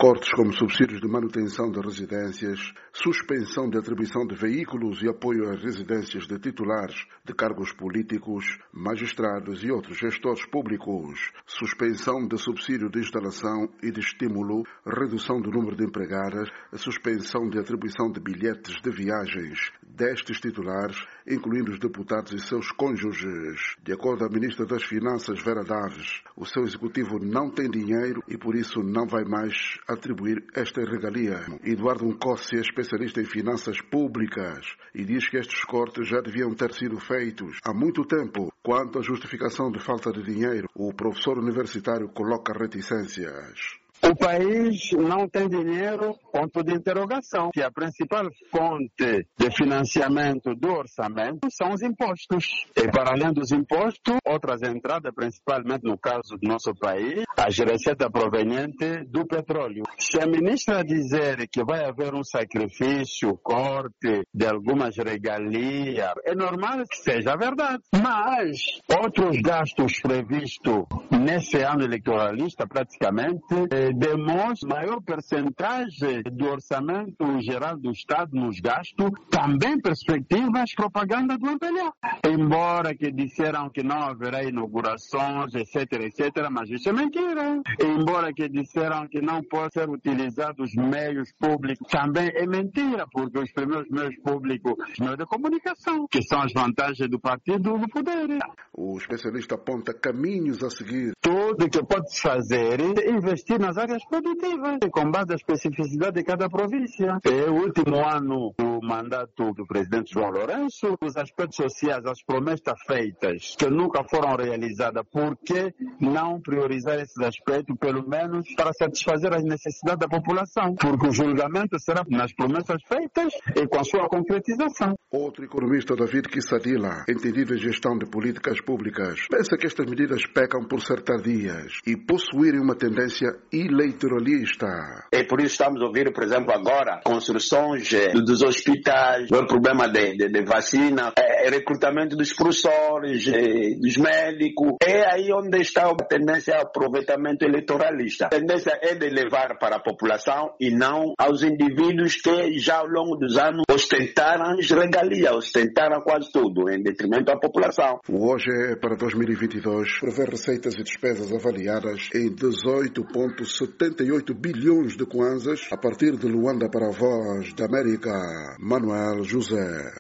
Cortes como subsídios de manutenção de residências, suspensão de atribuição de veículos e apoio às residências de titulares de cargos políticos, magistrados e outros gestores públicos, suspensão de subsídio de instalação e de estímulo, redução do número de empregadas, suspensão de atribuição de bilhetes de viagens destes titulares, incluindo os deputados e seus cônjuges. De acordo com a Ministra das Finanças, Vera Daves, o seu executivo não tem dinheiro e por isso não vai mais atribuir esta regalia. Eduardo Nkossi é especialista em finanças públicas e diz que estes cortes já deviam ter sido feitos há muito tempo. Quanto à justificação de falta de dinheiro, o professor universitário coloca reticências. O país não tem dinheiro, ponto de interrogação. Que a principal fonte de financiamento do orçamento são os impostos. E para além dos impostos, outras entradas, principalmente no caso do nosso país, as receitas provenientes do petróleo. Se a ministra dizer que vai haver um sacrifício, corte de algumas regalias, é normal que seja verdade. Mas outros gastos previstos nesse ano eleitoralista, praticamente, demonstra maior percentagem do orçamento geral do Estado nos gastos, também perspectivas propaganda do MPLA. Embora que disseram que não haverá inaugurações, etc, mas isso é mentira. Embora que disseram que não podem ser utilizados meios públicos, também é mentira, porque os primeiros meios públicos, os meios de comunicação, que são as vantagens do partido no poder. O especialista aponta caminhos a seguir. Tudo que pode fazer é investir nas áreas produtivas, com base na especificidade de cada província. É o último ano do mandato do presidente João Lourenço, os aspectos sociais, as promessas feitas, que nunca foram realizadas, por que não priorizar esses aspectos, pelo menos para satisfazer as necessidades da população? Porque o julgamento será nas promessas feitas e com a sua concretização. Outro economista, David Kissadila, entendido em gestão de políticas públicas, pensa que estas medidas pecam por ser tardias e possuírem uma tendência eleitoralista. E por isso estamos a ouvir, por exemplo, agora, construções dos hospitais, o problema de vacina, recrutamento dos professores, dos médicos. É aí onde está a tendência ao aproveitamento eleitoralista. A tendência é de levar para a população e não aos indivíduos que já ao longo dos anos ostentaram as regalias, ostentaram quase tudo, em detrimento da população. O hoje é para 2022 prevê receitas e despesas avaliadas em 18,78 bilhões de kwanzas a partir de Luanda para a Voz da América. Manuel José.